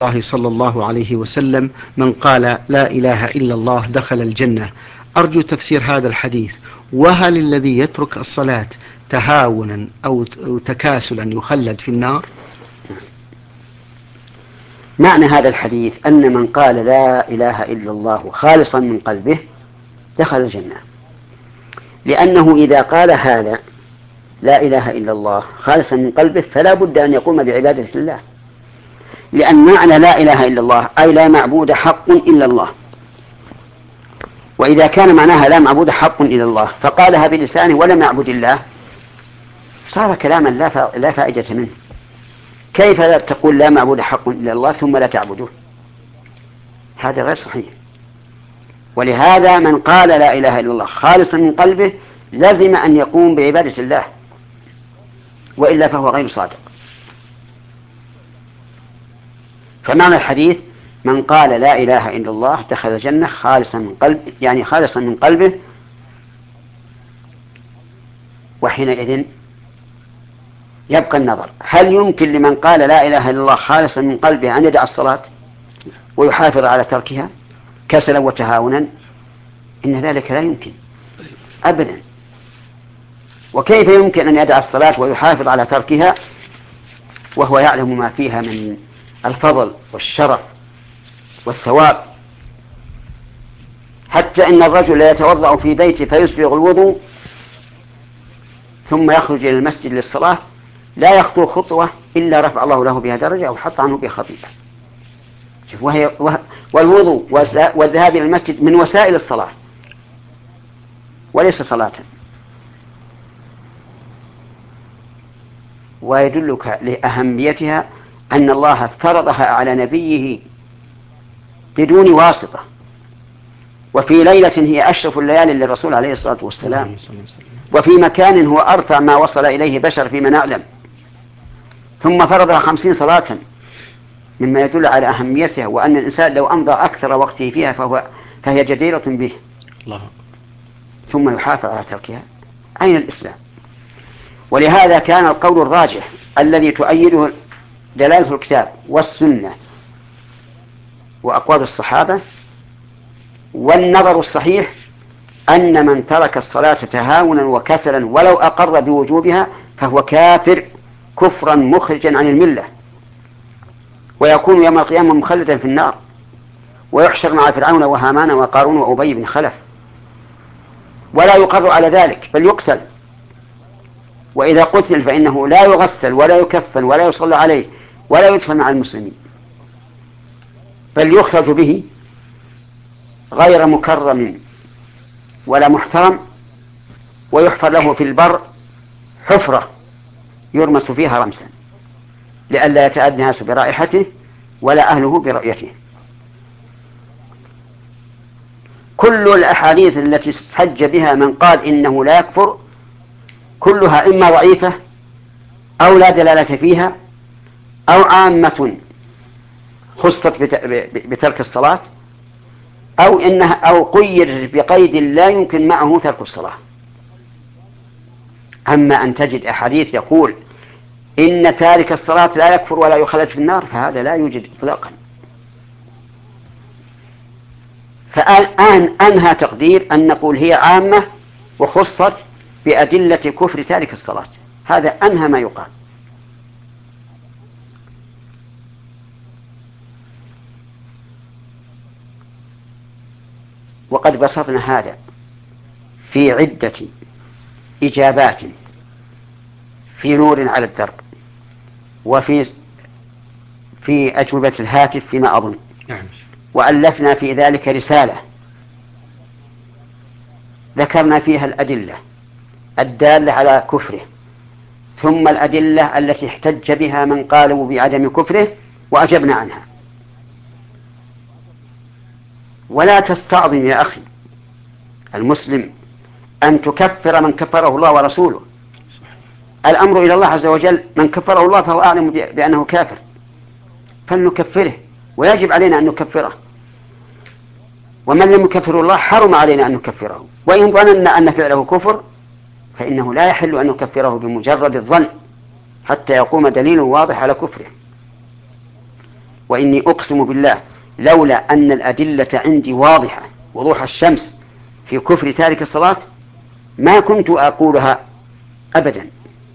الله صلى الله عليه وسلم: من قال لا إله إلا الله دخل الجنة. أرجو تفسير هذا الحديث. وهل الذي يترك الصلاة تهاونا أو تكاسلا يخلد في النار؟ معنى هذا الحديث أن من قال لا إله إلا الله خالصا من قلبه دخل الجنة، لأنه إذا قال هذا لا إله إلا الله خالصا من قلبه فلا بد أن يقوم بعبادة الله، لأن معنى لا إله إلا الله أي لا معبود حق إلا الله. وإذا كان معناها لا معبود حق إلا الله فقالها بلسانه ولم يعبد الله صار كلاما لا فائدة منه. كيف لا تقول لا معبود حق إلا الله ثم لا تعبده؟ هذا غير صحيح. ولهذا من قال لا إله إلا الله خالصا من قلبه لازم أن يقوم بعبادة الله، وإلا فهو غير صادق. فمعنى الحديث: من قال لا إله إلا الله دخل الجنة خالصا من قلبه، يعني خالصا من قلبه. وحينئذ يبقى النظر: هل يمكن لمن قال لا إله إلا الله خالصا من قلبه أن يدع الصلاة ويحافظ على تركها كسلا وتهاونا؟ إن ذلك لا يمكن أبدا. وكيف يمكن أن يدع الصلاة ويحافظ على تركها وهو يعلم ما فيها من الفضل والشرف والثواب؟ حتى إن الرجل يتوضأ في بيته فيسبغ الوضوء ثم يخرج إلى المسجد للصلاة لا يخطو خطوة إلا رفع الله له بها درجة أو حط عنه بها خطيئة. والوضوء والذهاب إلى المسجد من وسائل الصلاة وليس صلاة. ويدلك لأهميتها أن الله فرضها على نبيه بدون واسطة، وفي ليلة هي أشرف الليالي للرسول عليه الصلاة والسلام، وفي مكان هو أرفع ما وصل إليه بشر فيما نعلم، ثم فرضها 50 صلاة، مما يدل على أهميتها، وأن الإنسان لو أمضى أكثر وقته فيها فهي جديرة به. الله. ثم يحافظ على تركها. أين الإسلام؟ ولهذا كان القول الراجح الذي تؤيده دلالة الكتاب والسنة وأقوال الصحابة والنظر الصحيح أن من ترك الصلاة تهاونا وكسلا ولو أقر بوجوبها فهو كافر كفرا مخرجا عن الملة، ويكون يوم القيامة مخلدا في النار، ويحشر مع فرعون وهامان وقارون وأبي بن خلف، ولا يقر على ذلك بل يقتل. وإذا قتل فإنه لا يغسل ولا يكفن ولا يصلى عليه ولا يدفن مع المسلمين، بل يخرج به غير مكرم ولا محترم، ويحفر له في البر حفرة يرمس فيها رمسا لئلا يتأذى الناس برائحته ولا أهله برؤيته. كل الأحاديث التي استحج بها من قال إنه لا يكفر كلها إما ضعيفة أو لا دلالة فيها أو عامة خصت بترك الصلاة أو قيد بقيد لا يمكن معه ترك الصلاة. أما أن تجد أحاديث يقول إن تارك الصلاة لا يكفر ولا يخلد في النار فهذا لا يوجد إطلاقا. فالآن أنهى تقدير أن نقول هي عامة وخصت بأدلة كفر تارك الصلاة، هذا أنهى ما يقال. وقد بسطنا هذا في عدة إجابات في نور على الدرب وفي أجوبة الهاتف فيما أظن، وألفنا في ذلك رسالة ذكرنا فيها الأدلة الدالة على كفره، ثم الأدلة التي احتج بها من قالوا بعدم كفره وأجبنا عنها. ولا تستعظم يا أخي المسلم أن تكفر من كفره الله ورسوله. الأمر إلى الله عز وجل، من كفره الله فهو أعلم بأنه كافر فلنكفره، ويجب علينا أن نكفره، ومن لم يكفر الله حرم علينا أن نكفره. وإن ظننا أن فعله كفر فإنه لا يحل أن نكفره بمجرد الظن حتى يقوم دليل واضح على كفره. وإني أقسم بالله لولا أن الأدلة عندي واضحة وضوح الشمس في كفر تارك الصلاة ما كنت أقولها أبدا.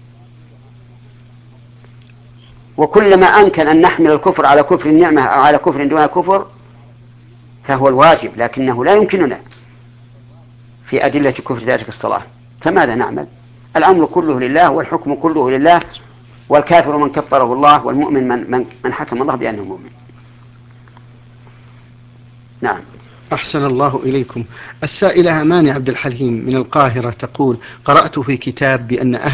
وكلما أمكن أن نحمل الكفر على كفر النعمة أو على كفر دون كفر فهو الواجب، لكنه لا يمكننا في أدلة كفر تارك الصلاة. فماذا نعمل؟ الأمر كله لله والحكم كله لله، والكافر من كفره الله والمؤمن من حكم الله بأنه مؤمن. نعم. أحسن الله إليكم. السائلة أماني عبد الحليم من القاهرة تقول: قرأت في كتاب بأن